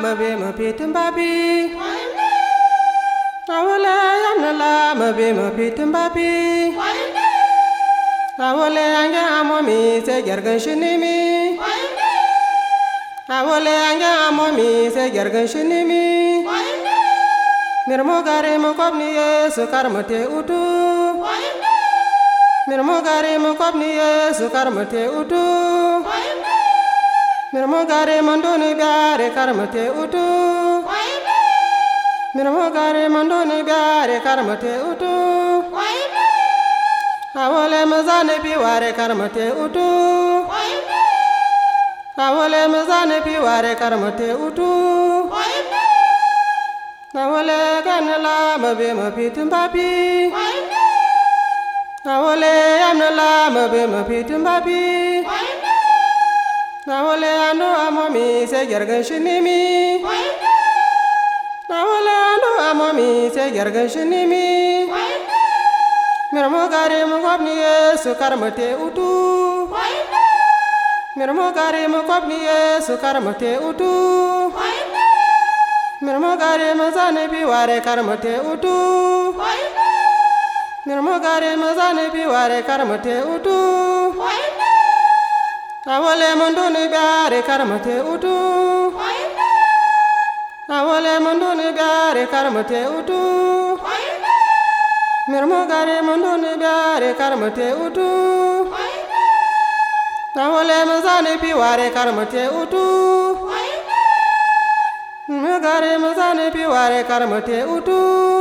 mabe mapitim babi. Awole yamnala mabe mapitim babi. Awole anga amomi se gergan shinimi. Awole anga amomi se gergan shinimi. Mirmo gare mo kopni Yesu karmate utu. Mirmo gare mo kopni Yesu karmate utu. Mirmo gare mandoni biare karmate utu. Mirmo gare mandoni biare karmate utu. Awole mazane piware karmate utu. Awole mazane piware karmate utu. Awole ganala mabe mapitim babi. Awole amnala mabe mapitim babi. Awole ando amomi se gergan shinimi. Awole ando amomi se gergan shinimi. Mirmo gare mo kopni Yesu karmate utu. Mirmo gare mo kopni Yesu karmate utu. Mirmo gare mazane piware karmate utu. Mirmo gare mazane piware karmate utu. Awole mandoni biare karmate utu. Awole mandoni biare karmate utu. Mirmo gare mandoni biare karmate utu. Awole mazane piware karmate utu. Mirmo gare mazane piware karmate utu.